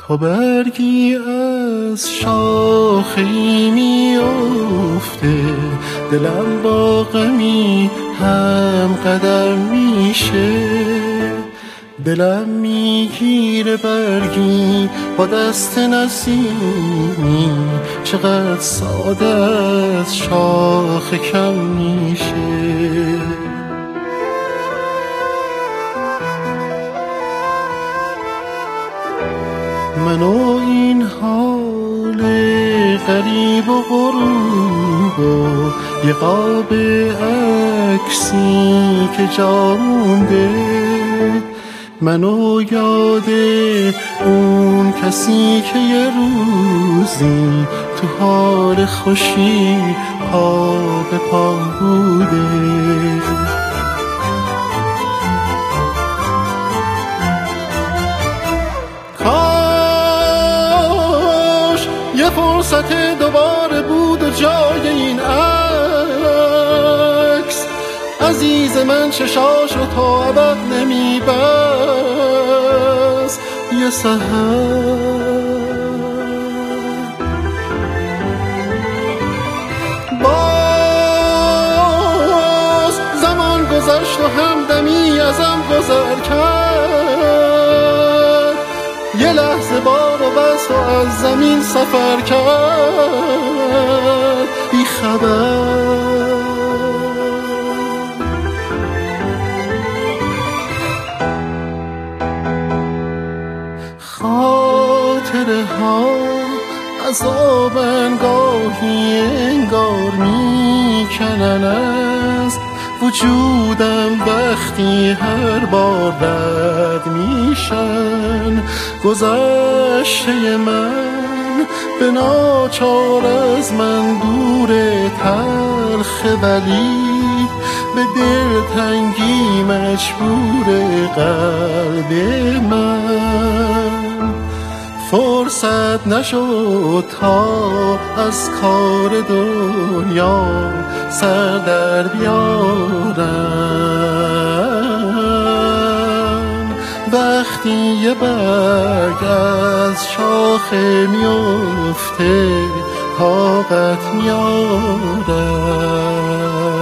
تا برگی از شاخه‌ای میفته، دلم با غمی هم قدم میشه. دلم میگیره برگی با دست نسیمی، چقدر ساده از شاخه کم میشه. من و این حال غریب و غروب و یه قاب عکسی که جا مونده، منو یاد اون کسی که یه روزی تو حال خوشی پا به پا بوده. کاش یه فرصت دوباره بود و جای این عکس عزیز من چشاشو تا ابد نمیبست. یه سحر باز زمان گذشت و همدمی ازم گذر کرد، یه لحظه بار و بست و از زمین سفر کرد بی خبر. خاطره ها عذابن گاهی انگار میکنن از وجودم وقتی هر بار رد میشن. گذشته من به ناچار از من دوره تلخه، ولی به دلتنگی مجبور قلب من. فرصت نشد تا از کار دنیا سر در بیارم. وقتی یه برگ از شاخه میفته طاقت میارم.